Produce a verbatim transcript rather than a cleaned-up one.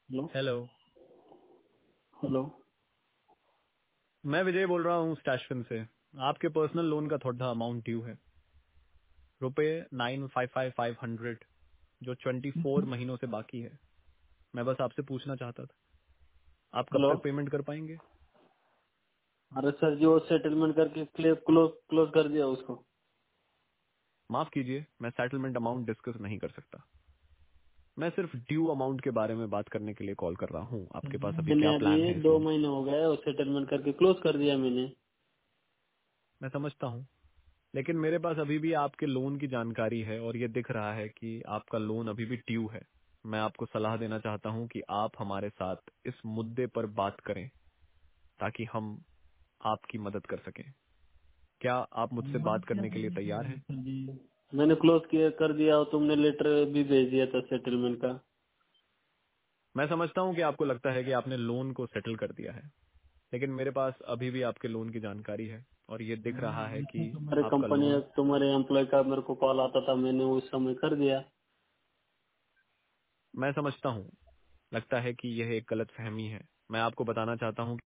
Hello. Hello. Hello. मैं विजय बोल रहा हूँ स्टैशफिन से। आपके पर्सनल लोन का थोड़ा अमाउंट ड्यू है, रुपए nine five five five hundred, जो ट्वेंटी फोर महीनों से बाकी है। मैं बस आपसे पूछना चाहता था, आप कब हेलो। तक पेमेंट कर पाएंगे? अरे सर जी, वो सेटलमेंट करके क्लोज क्लोज कर दिया उसको। माफ कीजिए, मैं सेटलमेंट अमाउंट डिस्कस नहीं कर सकता। मैं सिर्फ ड्यू अमाउंट के बारे में बात करने के लिए कॉल कर रहा हूँ। आपके पास अभी क्या मैंने प्लान अभी है इस दो लोन की? महीने हो गए, वो सेटलमेंट करके क्लोज कर दिया मैंने। मैं समझता हूँ, लेकिन मेरे पास अभी भी आपके लोन की जानकारी है और ये दिख रहा है कि आपका लोन अभी भी ड्यू है। मैं आपको सलाह देना चाहता हूँ कि आप हमारे साथ इस मुद्दे पर बात करें ताकि हम आपकी मदद कर सकें। क्या आप मुझसे बात करने के लिए तैयार हैं? सर जी, मैंने क्लोज किया कर दिया और तुमने लेटर भी भेज दिया था सेटलमेंट का। मैं समझता हूँ कि आपको लगता है कि आपने लोन को सेटल कर दिया है, लेकिन मेरे पास अभी भी आपके लोन की जानकारी है और ये दिख रहा है कि तुम्हारे आपका कंपनी लोन। तुम्हारे एम्प्लॉय का मेरे को कॉल आता था, मैंने उस समय कर दिया। मैं समझता हूँ, लगता है कि यह एक गलत फहमी है। मैं आपको बताना चाहता हूँ